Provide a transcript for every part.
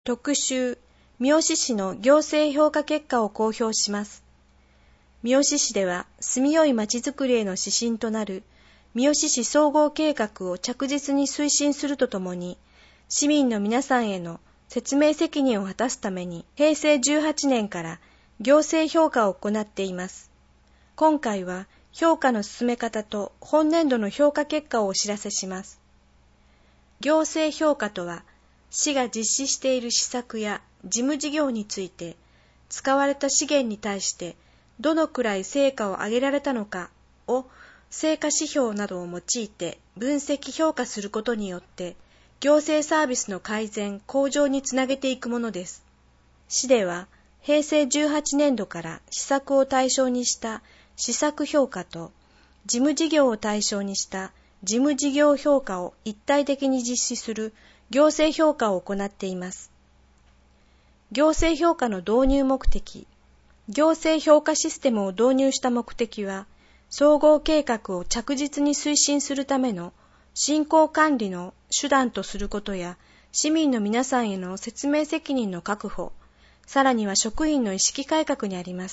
特集、三好市の行政評価結果を公表します。三好市では、住みよいまちづくりへの指針となる三好市総合計画を着実に推進するとともに、市民の皆さんへの説明責任を果たすために、平成18年から行政評価を行っています。今回は、評価の進め方と本年度の評価結果をお知らせします。行政評価とは、市が実施している施策や事務事業について、使われた資源に対してどのくらい成果を上げられたのかを成果指標などを用いて分析評価することによって、行政サービスの改善・向上につなげていくものです。市では、平成18年度から施策を対象にした施策評価と、事務事業を対象にした事務事業評価を一体的に実施する行政評価を行っています。行政評価の導入目的。行政評価システムを導入した目的は、総合計画を着実に推進するための進行管理の手段とすることや、市民の皆さんへの説明責任の確保、さらには職員の意識改革にあります。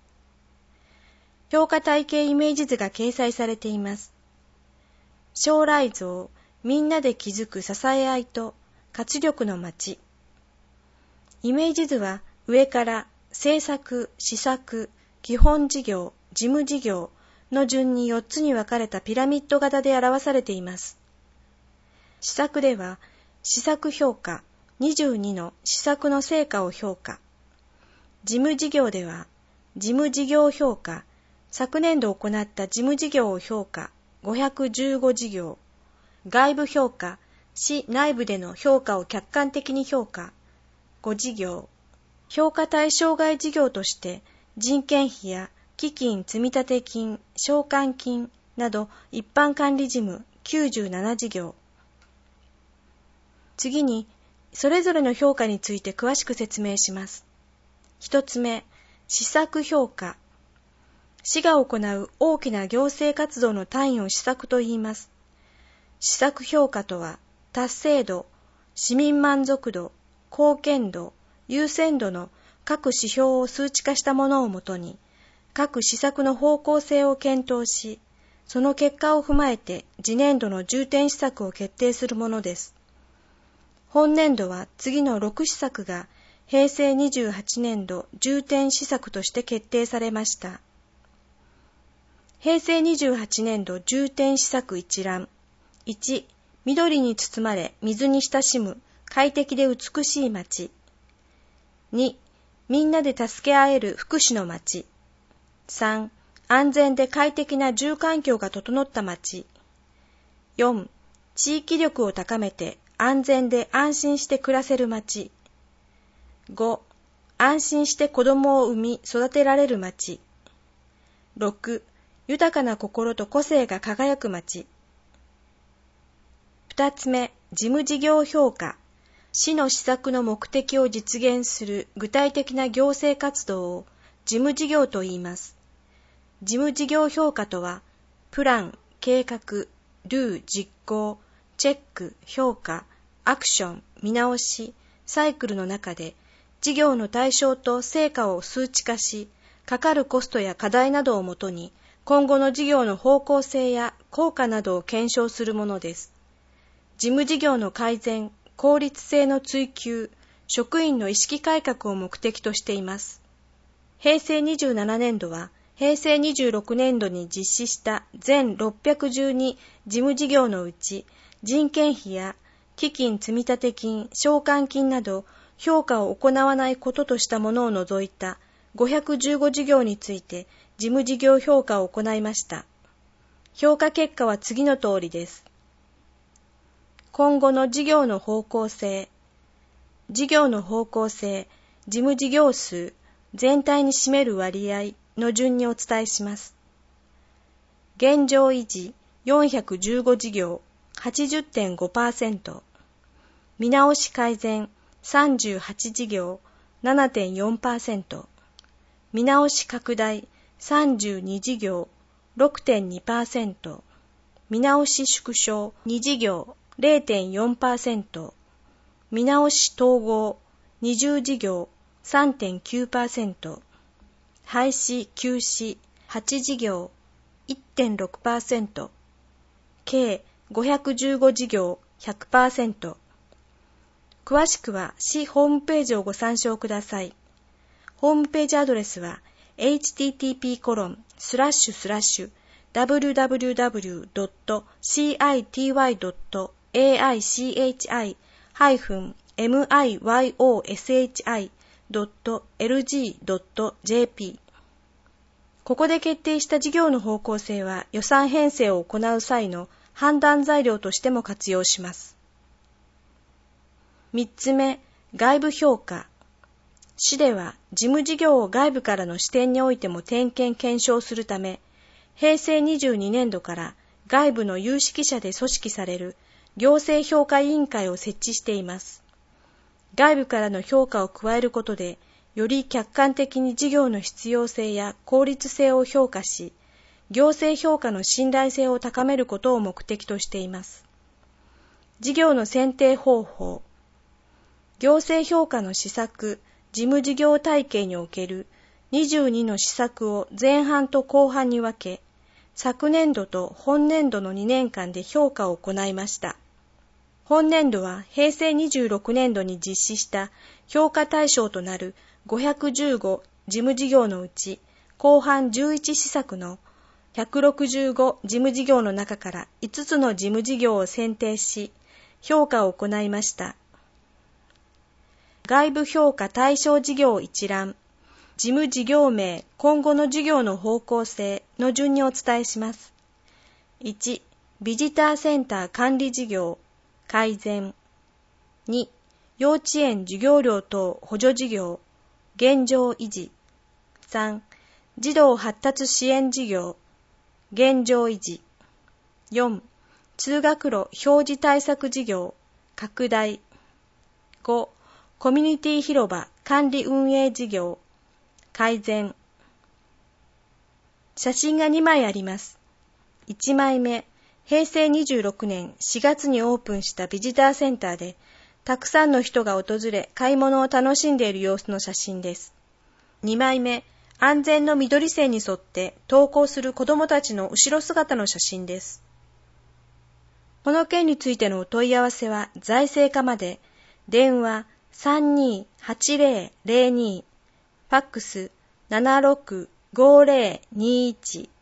評価体系イメージ図が掲載されています。将来像、みんなで築く支え合いと活力の街。イメージ図は上から政策、施策、基本事業、事務事業の順に4つに分かれたピラミッド型で表されています。施策では、施策評価22の施策の成果を評価。事務事業では、事務事業評価、昨年度行った事務事業を評価515事業。外部評価、市内部での評価を客観的に評価5事業。評価対象外事業として人件費や基金積立金、償還金など一般管理事務97事業。次に、それぞれの評価について詳しく説明します。一つ目、施策評価。市が行う大きな行政活動の単位を施策と言います。施策評価とは、達成度、市民満足度、貢献度、優先度の各指標を数値化したものをもとに、各施策の方向性を検討し、その結果を踏まえて次年度の重点施策を決定するものです。本年度は次の6施策が平成28年度重点施策として決定されました。平成28年度重点施策一覧。1、緑に包まれ水に親しむ快適で美しい街。2、みんなで助け合える福祉の街。3、安全で快適な住環境が整った街。4、地域力を高めて安全で安心して暮らせる街。5、安心して子供を産み育てられる街。6、豊かな心と個性が輝く街。2つ目、事務事業評価。市の施策の目的を実現する具体的な行政活動を事務事業と言います。事務事業評価とは、プラン、計画、ルー、実行、チェック、評価、アクション、見直し、サイクルの中で、事業の対象と成果を数値化し、かかるコストや課題などをもとに、今後の事業の方向性や効果などを検証するものです。事務事業の改善、効率性の追求、職員の意識改革を目的としています。平成27年度は、平成26年度に実施した全612事務事業のうち、人件費や基金積立金、償還金など評価を行わないこととしたものを除いた515事業について事務事業評価を行いました。評価結果は次の通りです。今後の事業の方向性。事業の方向性、事務事業数、全体に占める割合の順にお伝えします。現状維持415事業 80.5%、見直し改善38事業 7.4%、見直し拡大32事業 6.2%、見直し縮小2事業 0.4%、 見直し統合20事業 3.9%、廃止休止8事業 1.6%、計515事業 100%。詳しくは市ホームページをご参照ください。ホームページアドレスは http://www.city.ciyoshi.lg.jp。 ここで決定した事業の方向性は予算編成を行う際の判断材料としても活用します。3つ目、外部評価。市では事務事業を外部からの視点においても点検検証するため、平成22年度から外部の有識者で組織される行政評価委員会を設置しています。外部からの評価を加えることで、より客観的に事業の必要性や効率性を評価し、行政評価の信頼性を高めることを目的としています。事業の選定方法。行政評価の施策、事務事業体系における22の施策を前半と後半に分け、昨年度と本年度の2年間で評価を行いました。本年度は平成26年度に実施した評価対象となる515事務事業のうち、後半11施策の165事務事業の中から5つの事務事業を選定し、評価を行いました。外部評価対象事業一覧、事務事業名、今後の事業の方向性の順にお伝えします。1、ビジターセンター管理事業、改善。2、幼稚園授業料等補助事業、現状維持。3、児童発達支援事業、現状維持。4、通学路表示対策事業、拡大。5、コミュニティ広場管理運営事業、改善。写真が2枚あります。1枚目、平成26年4月にオープンしたビジターセンターで、たくさんの人が訪れ、買い物を楽しんでいる様子の写真です。2枚目、安全の緑線に沿って登校する子どもたちの後ろ姿の写真です。この件についてのお問い合わせは財政課まで、電話328002、ファックス765021